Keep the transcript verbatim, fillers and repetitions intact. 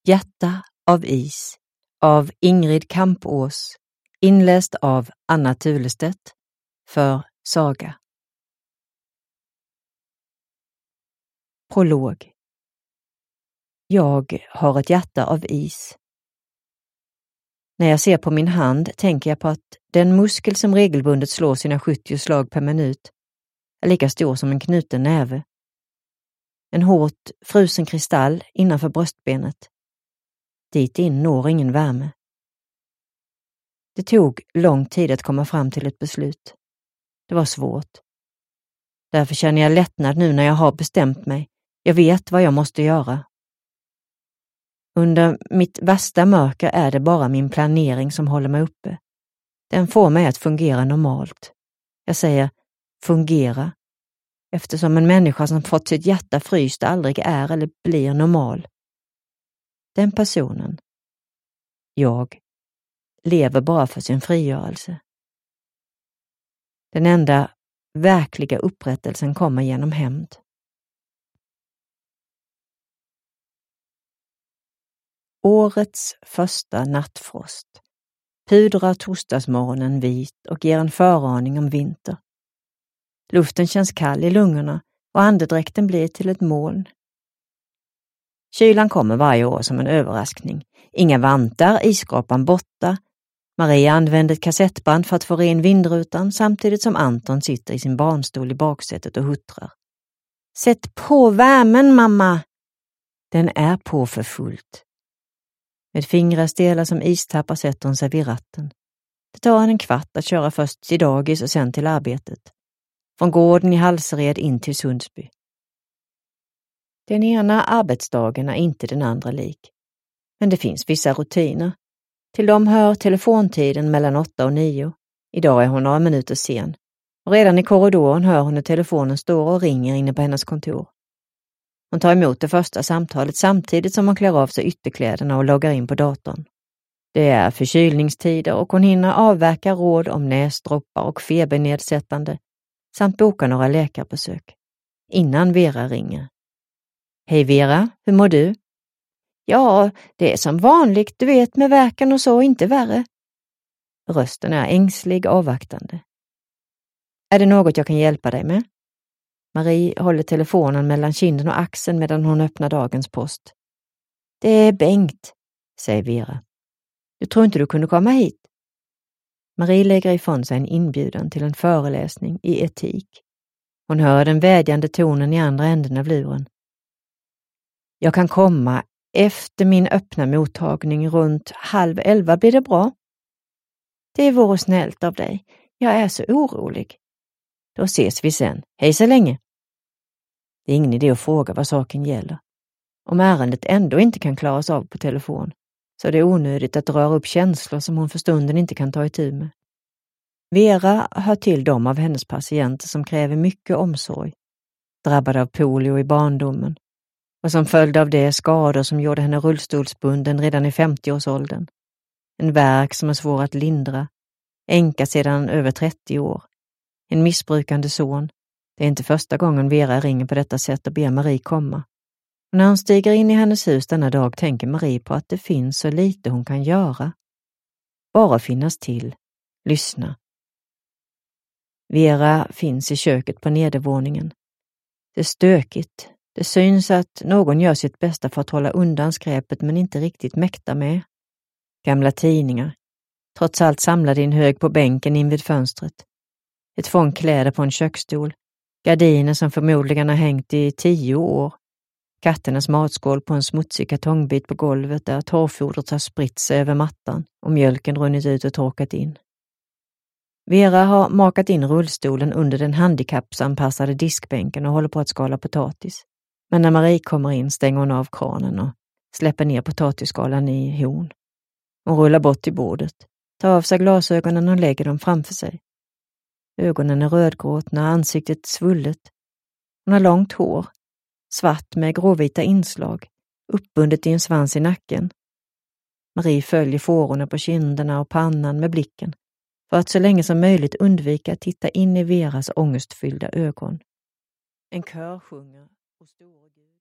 Hjärta av is av Ingrid Kampås, inläst av Anna Tulestedt för Saga. Prolog. Jag har ett hjärta av is. När jag ser på min hand tänker jag på att den muskel som regelbundet slår sina sjuttio slag per minut är lika stor som en knuten näve. En hårt frusen kristall innanför bröstbenet. Dit in når ingen värme. Det tog lång tid att komma fram till ett beslut. Det var svårt. Därför känner jag lättnad nu när jag har bestämt mig. Jag vet vad jag måste göra. Under mitt värsta mörker är det bara min planering som håller mig uppe. Den får mig att fungera normalt. Jag säger fungera, eftersom en människa som fått sitt hjärta fryst aldrig är eller blir normal. Den personen, jag, lever bara för sin frigörelse. Den enda verkliga upprättelsen kommer genom hämnd. Årets första nattfrost pudrar torsdagsmorgonen vit och ger en föraning om vinter. Luften känns kall i lungorna och andedräkten blir till ett moln. Kylan kommer varje år som en överraskning. Inga vantar, isskrapan borta. Maria använder ett kassettband för att få ren vindrutan samtidigt som Anton sitter i sin barnstol i baksätet och huttrar. Sätt på värmen, mamma! Den är på för fullt. Med fingrar stela som istappar sätter hon sig vid ratten. Det tar henne en kvart att köra först till dagis och sen till arbetet. Från gården i Halsered in till Sundsby. Den ena arbetsdagen är inte den andra lik. Men det finns vissa rutiner. Till dem hör telefontiden mellan åtta och nio. Idag är hon några minuter sen. Och redan i korridoren hör hon hur telefonen står och ringer inne på hennes kontor. Hon tar emot det första samtalet samtidigt som hon klär av sig ytterkläderna och loggar in på datorn. Det är förkylningstider och hon hinner avverka råd om näsdroppar och febernedsättande samt boka några läkarbesök. Innan Vera ringer. Hej Vera, hur mår du? Ja, det är som vanligt, du vet, med värken och så, inte värre. Rösten är ängslig och avvaktande. Är det något jag kan hjälpa dig med? Marie håller telefonen mellan kinden och axeln medan hon öppnar dagens post. Det är Bengt, säger Vera. Du tror inte du kunde komma hit? Marie lägger ifrån sig en inbjudan till en föreläsning i etik. Hon hör den vädjande tonen i andra änden av luren. Jag kan komma efter min öppna mottagning runt halv elva, blir det bra? Det vore snällt av dig. Jag är så orolig. Då ses vi sen. Hej så länge. Det är ingen idé att fråga vad saken gäller. Om ärendet ändå inte kan klaras av på telefon så är det onödigt att röra upp känslor som hon för stunden inte kan ta itu med. Vera hör till de av hennes patienter som kräver mycket omsorg. Drabbad av polio i barndomen. Och som följd av det skador som gjorde henne rullstolsbunden redan i femtioårsåldern. En värk som är svår att lindra. Änka sedan över trettio år. En missbrukande son. Det är inte första gången Vera ringer på detta sätt och ber Marie komma. Och när hon stiger in i hennes hus denna dag tänker Marie på att det finns så lite hon kan göra. Bara finnas till. Lyssna. Vera finns i köket på nedervåningen. Det är stökigt. Det syns att någon gör sitt bästa för att hålla undan skräpet men inte riktigt mäktar med. Gamla tidningar. Trots allt samlade i en hög på bänken invid fönstret. Ett fång kläder på en köksstol. Gardiner som förmodligen har hängt i tio år. Katternas matskål på en smutsig kartongbit på golvet där torrfodret har spritt sig över mattan och mjölken runnit ut och torkat in. Vera har makat in rullstolen under den handikappsanpassade diskbänken och håller på att skala potatis. Men när Marie kommer in stänger hon av kranen och släpper ner potatisskalan i horn. Hon rullar bort till bordet, tar av sig glasögonen och lägger dem framför sig. Ögonen är rödgråtna, ansiktet svullet. Hon har långt hår, svart med gråvita inslag, uppbundet i en svans i nacken. Marie följer fårorna på kinderna och pannan med blicken för att så länge som möjligt undvika att titta in i Veras ångestfyllda ögon. En kör sjunger och stor Gud.